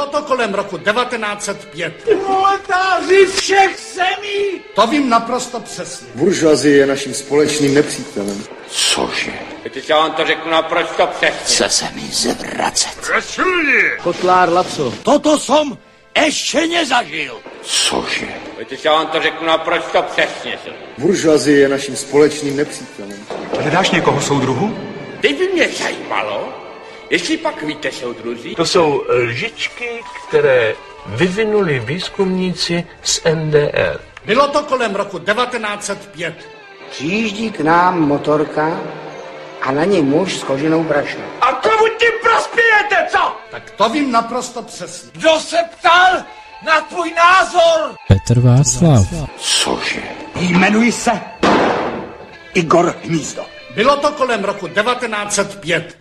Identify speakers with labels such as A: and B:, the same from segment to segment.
A: Bylo to kolem roku 1905.
B: Proletáři všech zemí!
A: To vím naprosto přesně.
C: Buržoazie je naším společným nepřítelem.
D: Cože?
E: Víte, já vám to řeknu naprosto přesně.
D: Chce se mi zvracet.
B: Kotlár Laco.
D: Toto som ještě nezažil. Cože?
E: Víte, já vám to řeknu naprosto přesně.
C: Buržoazie je naším společným nepřítelem.
F: Hledáš někoho soudruhu?
E: Teď by mě zajímalo, jestli pak víte, soudruzi.
G: To jsou lžičky, které vyvinuli výzkumníci z NDR.
A: Bylo to kolem roku 1905.
H: Přijíždí k nám motorka a na ní muž s koženou brašnou.
B: A komu tím prospějete, co?
A: Tak to vím naprosto přesně.
B: Kdo se ptal na tvůj názor?
I: Petr Václav.
D: Cože?
F: Jmenuji se Igor Hnízdo.
A: Bylo to kolem roku 1905.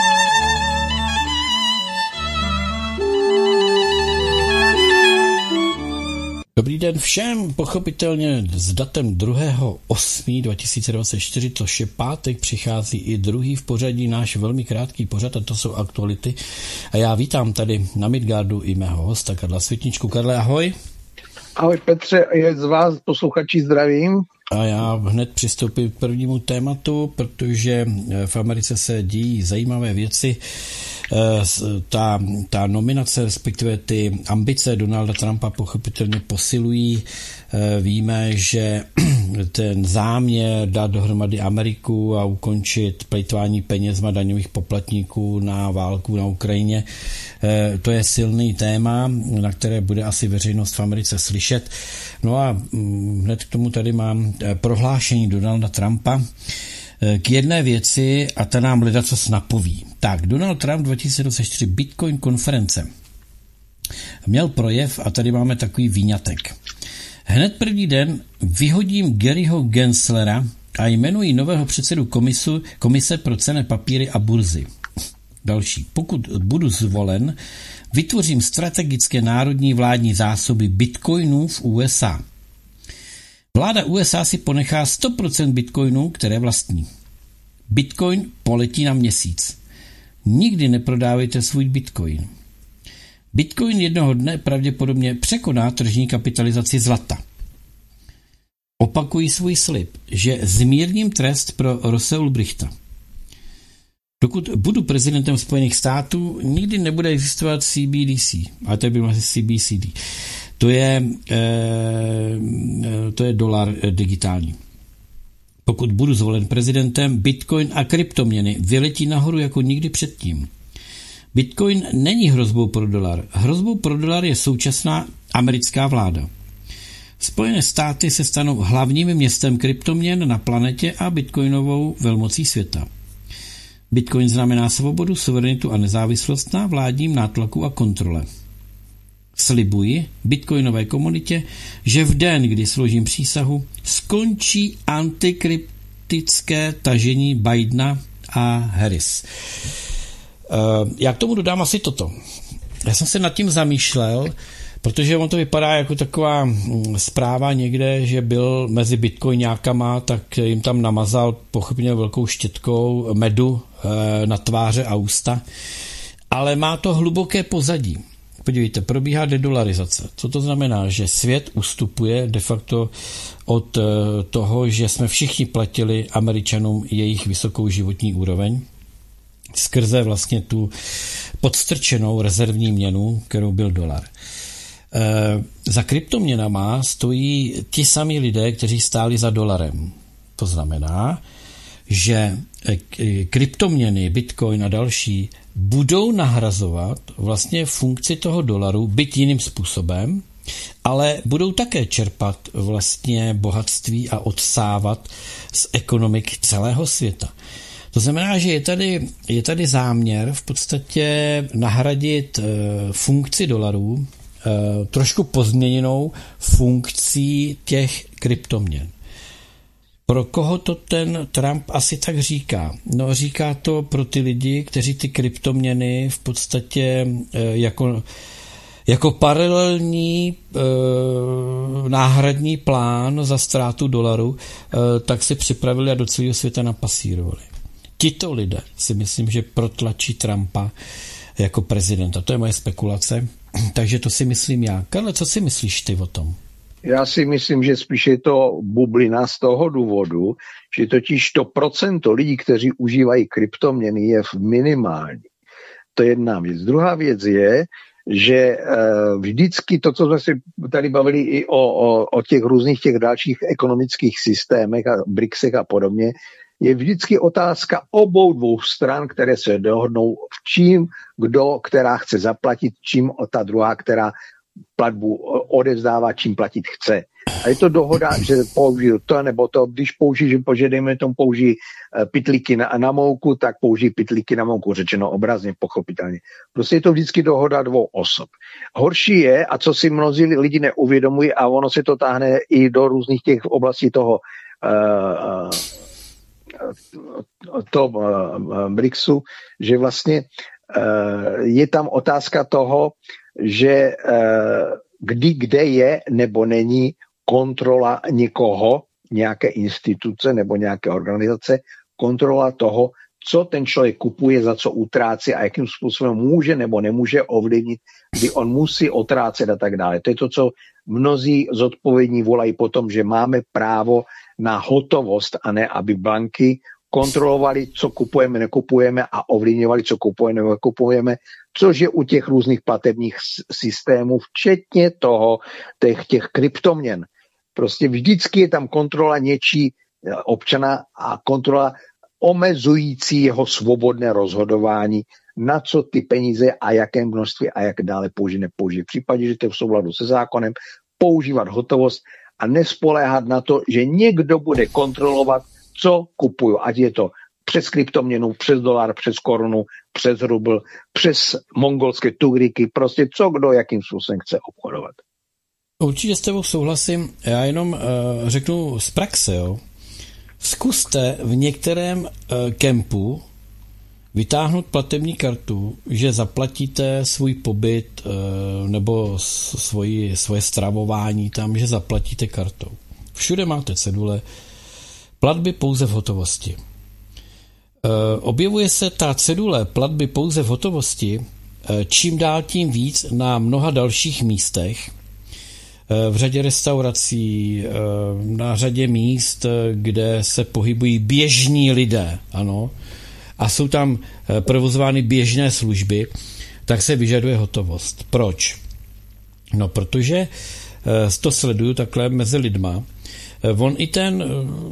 I: Dobrý den všem, pochopitelně s datem 2.8.2024, což je pátek, přichází i druhý v pořadí náš velmi krátký pořad, a to jsou aktuality. A já vítám tady na Midgardu i mého hosta Karla Světničku. Karle, ahoj.
J: Ahoj Petře, je z vás posluchači zdravím.
I: A já hned přistoupím k prvnímu tématu, protože v Americe se dějí zajímavé věci. Ta nominace, respektive ty ambice Donalda Trumpa pochopitelně posilují. Víme, že ten záměr dát dohromady Ameriku a ukončit plejtvání penězma daňových poplatníků na válku na Ukrajině, to je silný téma, na které bude asi veřejnost v Americe slyšet. No a hned k tomu tady mám prohlášení Donalda Trumpa k jedné věci a ta nám ledacos napoví. Tak, Donald Trump 2024 Bitcoin konference. Měl projev a tady máme takový výňatek. Hned první den vyhodím Garyho Genslera a jmenuji nového předsedu komise pro cenné papíry a burzy. Další. Pokud budu zvolen, vytvořím strategické národní vládní zásoby bitcoinů v USA. Vláda USA si ponechá 100% bitcoinů, které vlastní. Bitcoin poletí na Měsíc. Nikdy neprodávejte svůj bitcoin. Bitcoin jednoho dne pravděpodobně překoná tržní kapitalizaci zlata. Opakuji svůj slib, že zmírním trest pro Rosse Ulbrichta. Dokud budu prezidentem Spojených států, nikdy nebude existovat CBDC, ale to byl asi CBCD. To je dolar digitální. Pokud budu zvolen prezidentem, Bitcoin a kryptoměny vyletí nahoru jako nikdy předtím. Bitcoin není hrozbou pro dolar. Hrozbou pro dolar je současná americká vláda. Spojené státy se stanou hlavním městem kryptoměn na planetě a bitcoinovou velmocí světa. Bitcoin znamená svobodu, suverenitu a nezávislost na vládním nátlaku a kontrole. Slibuji bitcoinové komunitě, že v den, kdy složím přísahu, skončí antikryptické tažení Bidena a Harris. Já k tomu dodám asi toto. Já jsem se nad tím zamýšlel, protože on to vypadá jako taková zpráva někde, že byl mezi bitcoinákama, tak jim tam namazal pochopně velkou štětkou medu na tváře a ústa. Ale má to hluboké pozadí. Podívejte, probíhá dedolarizace. Co to znamená? Že svět ustupuje de facto od toho, že jsme všichni platili Američanům jejich vysokou životní úroveň skrze vlastně tu podstrčenou rezervní měnu, kterou byl dolar. Za kryptoměnama stojí ti samí lidé, kteří stáli za dolarem. To znamená, že kryptoměny, bitcoin a další budou nahrazovat vlastně funkci toho dolaru, byť jiným způsobem, ale budou také čerpat vlastně bohatství a odsávat z ekonomik celého světa. To znamená, že je tady záměr v podstatě nahradit funkci dolarů trošku pozměněnou funkcí těch kryptoměn. Pro koho to ten Trump asi tak říká? No, říká to pro ty lidi, kteří ty kryptoměny v podstatě jako paralelní náhradní plán za ztrátu dolaru, tak si připravili a do celého světa napasírovali. Tito lidé si myslím, že protlačí Trumpa jako prezidenta. To je moje spekulace. Takže to si myslím já. Karle, co si myslíš ty o tom?
J: Já si myslím, že spíš je to bublina z toho důvodu, že totiž to procento lidí, kteří užívají kryptoměny, je minimální. To je jedna věc. Druhá věc je, že vždycky to, co jsme si tady bavili i o těch různých těch dalších ekonomických systémech a BRICSech a podobně, je vždycky otázka obou dvou stran, které se dohodnou v čím, která chce zaplatit, čím ta druhá, která platbu odevzdává, čím platit chce. A je to dohoda, že použiju to nebo to, když dejme tomu použij pytlíky na mouku, tak použij pytlíky na mouku, řečeno obrazně, pochopitelně. Prostě je to vždycky dohoda dvou osob. Horší je, a co si mnozí lidi neuvědomují, a ono se to táhne i do různých těch oblastí toho BRICSu, že vlastně je tam otázka toho, že kde je nebo není kontrola někoho, nějaké instituce nebo nějaké organizace, kontrola toho, co ten člověk kupuje, za co utrácí a jakým způsobem může nebo nemůže ovlivnit, kdy on musí otrácet a tak dále. To je to, co mnozí zodpovědní volají potom, že máme právo na hotovost a ne, aby banky kontrolovali, co kupujeme, nekupujeme a ovlivňovali, co kupujeme, nekupujeme, což je u těch různých platebních systémů, včetně toho, těch kryptoměn. Prostě vždycky je tam kontrola něčí občana a kontrola omezující jeho svobodné rozhodování, na co ty peníze a jaké množství a jak dále použije, nepoužije. V případě, že to je v souladu se zákonem, používat hotovost a nespoléhat na to, že někdo bude kontrolovat, co kupuju, ať je to přes kryptoměnu, přes dolar, přes korunu, přes rubl, přes mongolské tugriky, prostě co kdo, jakým způsobem chce obchodovat.
I: Určitě s tebou souhlasím, já jenom řeknu z praxe, jo. Zkuste v některém kempu vytáhnout platební kartu, že zaplatíte svůj pobyt nebo svoje stravování tam, že zaplatíte kartou. Všude máte cedule, platby pouze v hotovosti. Objevuje se ta cedule platby pouze v hotovosti čím dál tím víc na mnoha dalších místech, v řadě restaurací, na řadě míst, kde se pohybují běžní lidé, ano, a jsou tam provozovány běžné služby, tak se vyžaduje hotovost. Proč? No, protože to sleduju takhle mezi lidma. On i ten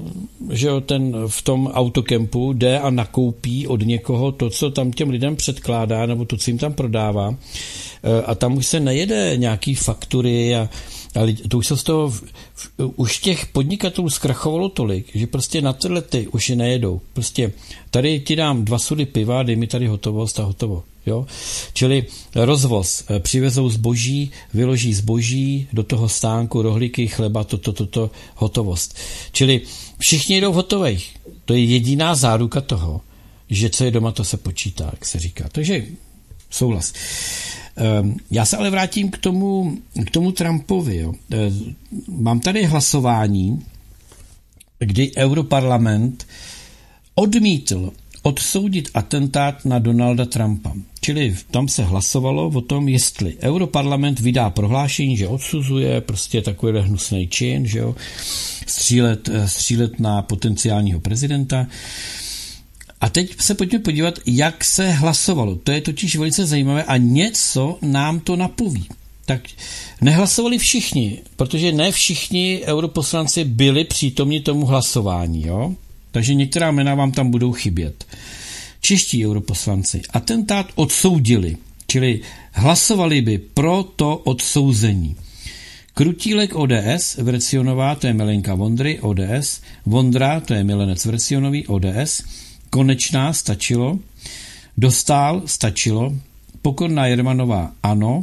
I: v tom autokempu jde a nakoupí od někoho to, co tam těm lidem předkládá, nebo to, co jim tam prodává. A tam už se nejede nějaký faktury a to už se z toho už těch podnikatelů zkrachovalo tolik, že prostě na tyhle ty už je nejedou. Prostě tady ti dám 2 sudy piva, dej mi tady hotovost a hotovo. Jo? Čili rozvoz, přivezou zboží, vyloží zboží do toho stánku, rohlíky, chleba, toto, hotovost. Čili všichni jedou hotových. To je jediná záruka toho, že co je doma, to se počítá, jak se říká. Takže souhlas. Já se ale vrátím k tomu Trumpovi. Jo. Mám tady hlasování, kdy Europarlament odmítl odsoudit atentát na Donalda Trumpa. Čili tam se hlasovalo o tom, jestli Europarlament vydá prohlášení, že odsuzuje prostě takovýhle hnusný čin, že jo, střílet na potenciálního prezidenta. A teď se pojďme podívat, jak se hlasovalo. To je totiž velice zajímavé a něco nám to napoví. Tak nehlasovali všichni, protože ne všichni europoslanci byli přítomni tomu hlasování, jo? Takže některá jména vám tam budou chybět. Čeští europoslanci atentát odsoudili, čili hlasovali by pro to odsouzení. Krutílek ODS, Vrecionová, to je Milenka Vondry, ODS, Vondra, to je Milenec Vrecionový, ODS, Konečná, stačilo, Dostál, stačilo, Pokorná Jermanová, ano,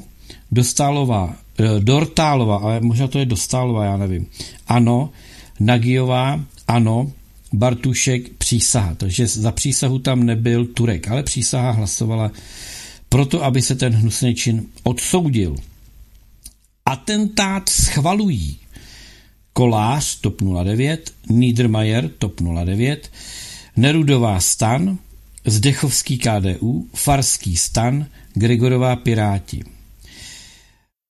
I: Dortálová, ale možná to je Dostálová, já nevím, ano, Nagyová, ano, Bartušek, přísaha, takže za přísahu tam nebyl Turek, ale přísaha hlasovala proto, aby se ten hnusný čin odsoudil. Atentát schvalují Kolář, TOP 09, Niedermayer, TOP 09, Nerudová, STAN, Zdechovský, KDU, Farský, STAN, Gregorová, Piráti.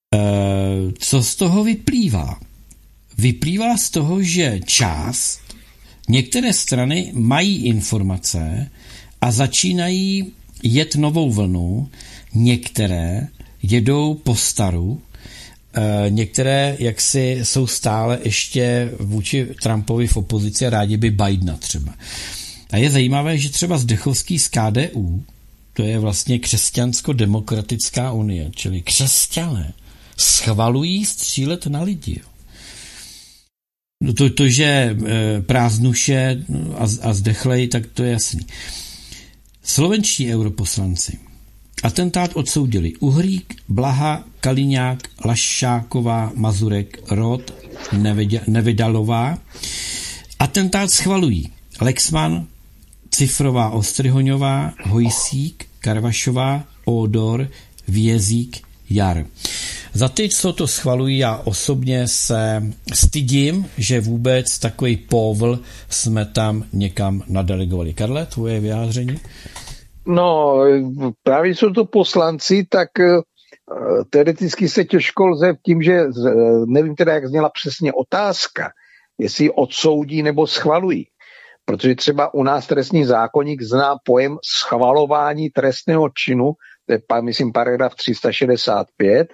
I: Co z toho vyplývá? Vyplývá z toho, že některé strany mají informace a začínají jet novou vlnu, některé jedou po staru, některé jaksi jsou stále ještě vůči Trumpovi v opozici a rádi by Bidena třeba. A je zajímavé, že třeba Zdechovský z KDU, to je vlastně křesťansko-demokratická unie, čili křesťané schvalují střílet na lidi. To že prázdnuše a zdechlej, tak to je jasný. Slovenští europoslanci atentát odsoudili Uhrík, Blaha, Kaliňák, Lašáková, Mazurek, Roth, Nevedalová. Atentát schvalují Lexman, Cifrová, Ostryhoňová, Hojsík, Karvašová, Ódor, Vězík, Jar. Za ty, co to schvalují, já osobně se stydím, že vůbec takový povl jsme tam někam nadelegovali. Karle, tvoje vyjádření?
J: No, právě jsou to poslanci, tak teoreticky se těžko lze tím, že nevím teda, jak zněla přesně otázka, jestli ji odsoudí nebo schvalují. Protože třeba u nás trestní zákoník zná pojem schvalování trestného činu, to je, myslím, paragraf 365,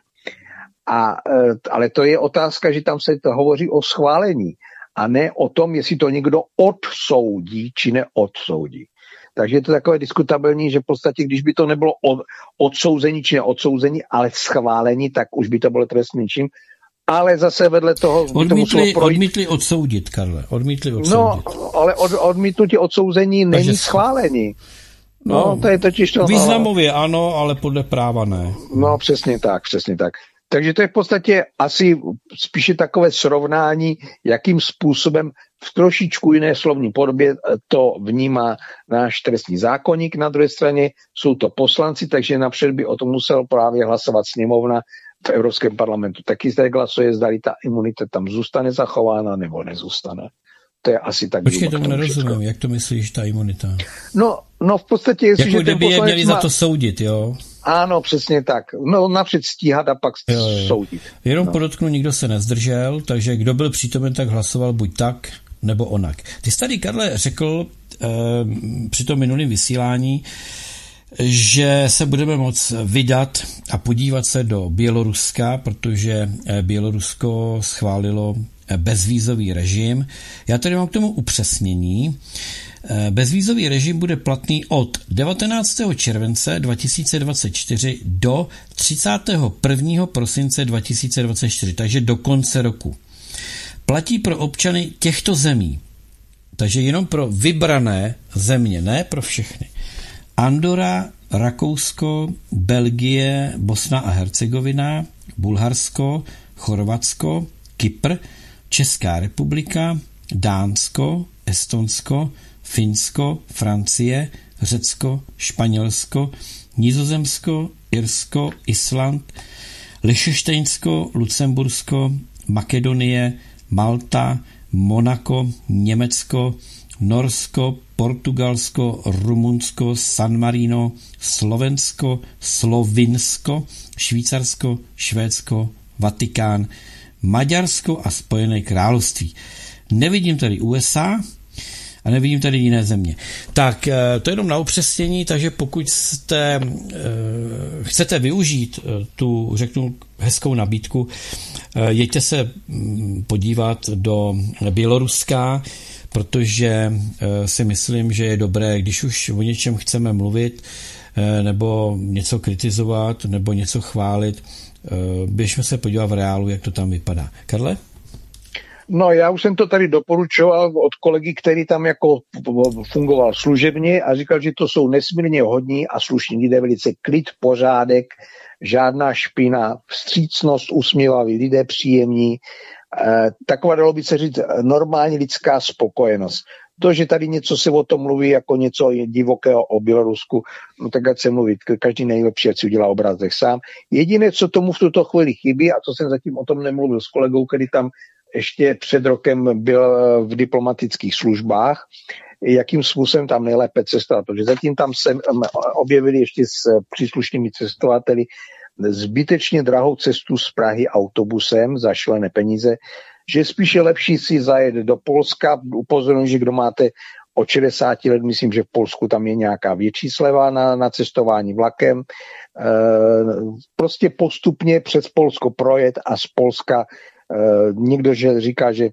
J: ale to je otázka, že tam se to hovoří o schválení a ne o tom, jestli to někdo odsoudí či neodsoudí. Takže je to takové diskutabilní, že v podstatě, když by to nebylo odsouzení či neodsouzení, ale schválení, tak už by to bylo trestný čin. Ale zase vedle toho...
I: Odmítli odsoudit, Karle. Odmítli odsoudit.
J: No, ale odmítnutí odsouzení není schválení. No, to je totiž to...
I: Významově ano, ale podle práva ne.
J: No, přesně tak. Takže to je v podstatě asi spíše takové srovnání, jakým způsobem v trošičku jiné slovní podobě to vnímá náš trestní zákoník. Na druhé straně jsou to poslanci, takže napřed by o tom musel právě hlasovat sněmovna v Evropském parlamentu. Taky zde hlasuje, zdali ta imunita tam zůstane zachována nebo nezůstane. To je asi tak.
I: Počkej, tomu nerozumím, jak to myslíš, ta imunita?
J: No v podstatě, jestliže
I: jako kdyby je měli za to soudit, jo?
J: Ano, přesně tak. No napřed stíhat a pak soudit.
I: Jenom podotknu, nikdo se nezdržel, takže kdo byl přítomen, tak hlasoval buď tak, nebo onak. Ty jsi tady, Karle, řekl při tom minulém vysílání, že se budeme moct vydat a podívat se do Běloruska, protože Bělorusko schválilo bezvízový režim. Já tady mám k tomu upřesnění. Bezvízový režim bude platný od 19. července 2024 do 31. prosince 2024, takže do konce roku. Platí pro občany těchto zemí, takže jenom pro vybrané země, ne pro všechny. Andorra, Rakousko, Belgie, Bosna a Hercegovina, Bulharsko, Chorvatsko, Kypr, Česká republika, Dánsko, Estonsko, Finsko, Francie, Řecko, Španělsko, Nizozemsko, Irsko, Island, Lichtenštejnsko, Lucembursko, Makedonie, Malta, Monako, Německo, Norsko, Portugalsko, Rumunsko, San Marino, Slovensko, Slovinsko, Švýcarsko, Švédsko, Vatikán, Maďarsko a Spojené království. Nevidím tady USA a nevidím tady jiné země. Tak to je jenom na upřesnění, takže pokud chcete využít tu, řeknu, hezkou nabídku, jeďte se podívat do Běloruska, protože si myslím, že je dobré, když už o něčem chceme mluvit, nebo něco kritizovat, nebo něco chválit, běžme se podívat v reálu, jak to tam vypadá. Karle?
J: No, já už jsem to tady doporučoval od kolegy, který tam jako fungoval služebně a říkal, že to jsou nesmírně hodní a slušní lidé, velice klid, pořádek, žádná špina, vstřícnost, usměvaví lidé, příjemní. Taková, dalo by se říct, normální lidská spokojenost. To, že tady něco se o tom mluví jako něco divokého o Bělorusku, no tak ať se mluví, každý nejlepší, ať si udělá obrázek sám. Jediné, co tomu v tuto chvíli chybí, a to jsem zatím o tom nemluvil s kolegou, který tam ještě před rokem byl v diplomatických službách, jakým způsobem tam nejlépe cestovat, protože zatím tam se objevili ještě s příslušnými cestovateli zbytečně drahou cestu z Prahy autobusem za šílené peníze, že spíš je lepší si zajet do Polska. Upozorňuji, že kdo máte od 60 let, myslím, že v Polsku tam je nějaká větší sleva na cestování vlakem. Prostě postupně přes Polsko projet a z Polska někdo že říká, že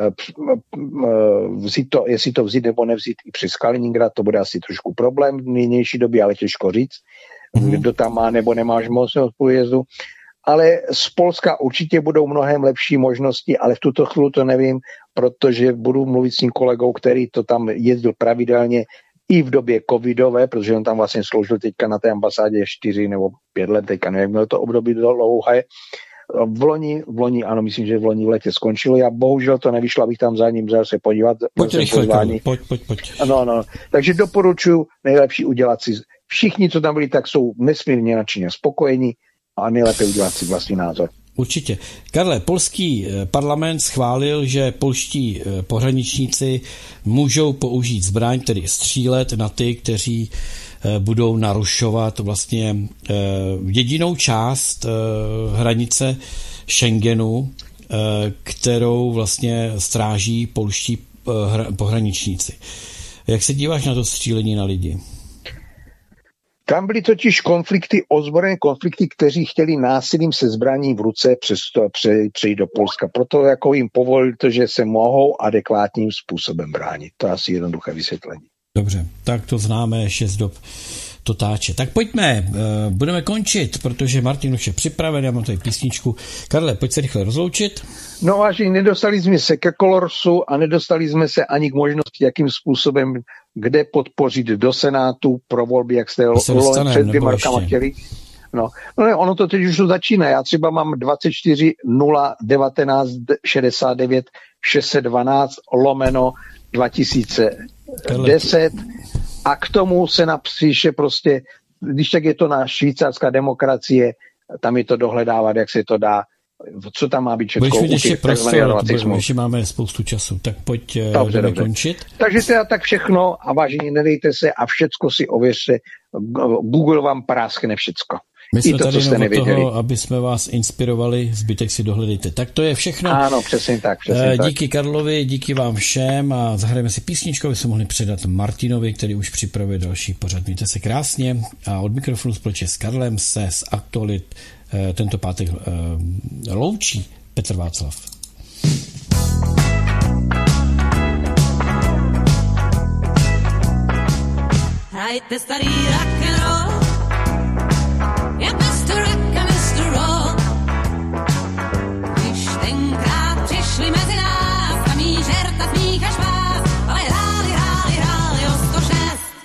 J: jestli to vzít nebo nevzít i přes Kaliningrad, to bude asi trošku problém v nynější době, ale těžko říct, kdo tam má nebo nemá možnost průjezdu. Ale z Polska určitě budou mnohem lepší možnosti, ale v tuto chvíli to nevím, protože budu mluvit s tím kolegou, který to tam jezdil pravidelně i v době covidové, protože on tam vlastně sloužil teďka na té ambasádě 4 nebo 5 let, teďka nevím, jak mělo to období dlouhé. V loni, ano, myslím, že v loni v letě skončilo. Já bohužel to nevyšlo, abych tam za ním se podívat.
I: Pojď rychle, pojď.
J: No. Takže doporučuji nejlepší udělat si. Všichni, co tam byli, tak jsou nesmírně nadšeně spokojení a nejlépe udělat si vlastní názor.
I: Určitě. Karle, polský parlament schválil, že polští pohraničníci můžou použít zbraň, tedy střílet na ty, kteří budou narušovat vlastně jedinou část hranice Schengenu, kterou vlastně stráží polští pohraničníci. Jak se díváš na to střílení na lidi?
J: Tam byly totiž ozbrojené konflikty, kteří chtěli násilím se zbraní v ruce přejít do Polska. Proto jako jim povolili to, že se mohou adekvátním způsobem bránit. To je asi jednoduché vysvětlení.
I: Dobře, tak to známe ještě z dob Totáče. Tak pojďme, budeme končit, protože Martin už je připraven, já mám tady písničku. Karle, pojď se rychle rozloučit.
J: No vážně, nedostali jsme se ke Colorsu a nedostali jsme se ani k možnosti, jakým způsobem, kde podpořit do Senátu pro volby, jak jste před 2 rokama chtěli. No, ono to teď už začíná. Já třeba mám 24 0 19 69 612 /2010 a k tomu se napíše prostě, když tak je to na švýcarská demokracie, tam je to dohledávat, jak se to dá, co tam má být všechno.
I: Budeš vidět ještě prostor, ještě máme spoustu času, tak pojď dobře. Končit.
J: Takže teda tak všechno a vážení, nedejte se a všecko si ověřte. Google vám práskne všecko.
I: My jsme tady jenom od toho, aby jsme vás inspirovali, zbytek si dohledejte. Tak to je všechno.
J: Ano, přesně tak.
I: Díky Karlovi, díky vám všem a zahrajeme si písničku, aby se mohli předat Martinovi, který už připravuje další pořad. Mějte se krásně a od mikrofonu společně s Karlem se z aktualit tento pátek loučí Petr Václav.
K: Hrajte starý rock'n'roll, jak Mr. Rock a Mr. Roll. Když tenkrát přišli mezi nás, samý žerta, smích a švás, ale hráli o 106.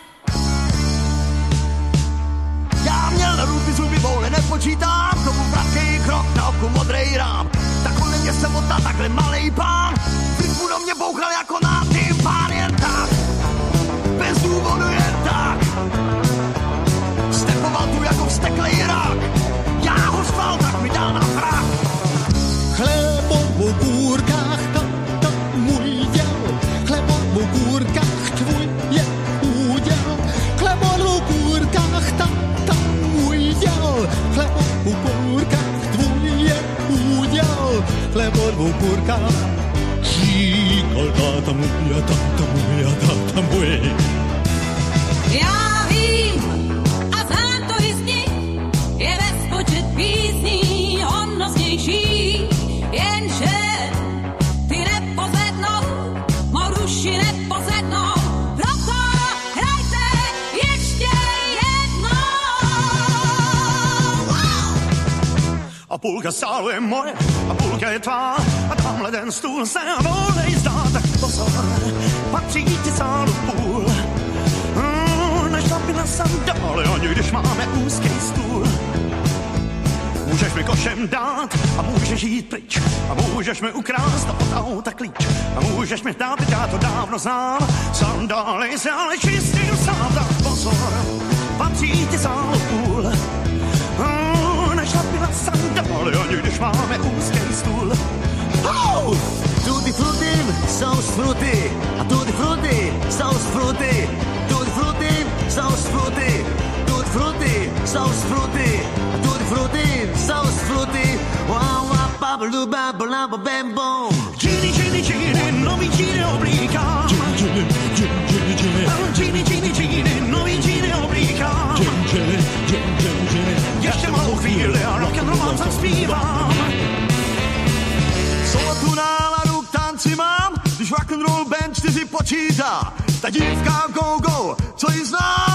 L: Já měl na ruby zuby boule, nepočítám, tomu vratkej krok, na oku modrej rám. Tak kolem mě se motá takhle malej pán, flipu do mě bouchal jako na pán, jen tak, bez důvodu jen tak. Stepoval tu jako vzteklej rak, já ho sval, tak mi dal na prach.
M: Chlebo v górkach, to mój děl, chlebo v górkach, tvůj je úděl. Chlebo v górkach, to můj děl, chlebo v górkach, tvůj je úděl. Chlebo v górkach, říkal táta můj a táta můj a táta můj.
K: Já vím a znám to i zní, je bezpočet písní hodnostnější, jenže ty nepozvednou, mou duši nepozvednou, proto hrajte ještě jednou.
L: A půlka sálu je moje, a půlka je tvá, a tamhle ten stůl se volej zdá, tak pozor, patří ti sálu půl. Nešlapi na sandály, ani když máme úzký stůl. Můžeš mi košem dát a můžeš jít pryč a můžeš mi ukrást od auta klíč a můžeš mi dát, já to dávno znám, sandály se ale čistým sám, tak pozor, patří ti sálu půl. Nešlapi na sandály, ani když máme úzký stůl. Tutti frutti, sauce frutti, a tutti frutti, sauce frutti, tutti frutti, sauce frutti, tutti frutti, sauce frutti, tutti frutti.
M: fruty, wow, bablu, bablu, bam, bom. Gini, gini, gini, novi gini oblíkám. Gini, gini, gini, novi gini oblíkám. Ještě malou chvíli a rock'n'roll tam zpívám. Co tu náladu k tanci mám, když rock'n'roll band 4 počítá. Ta dívka go, go, co ji zná.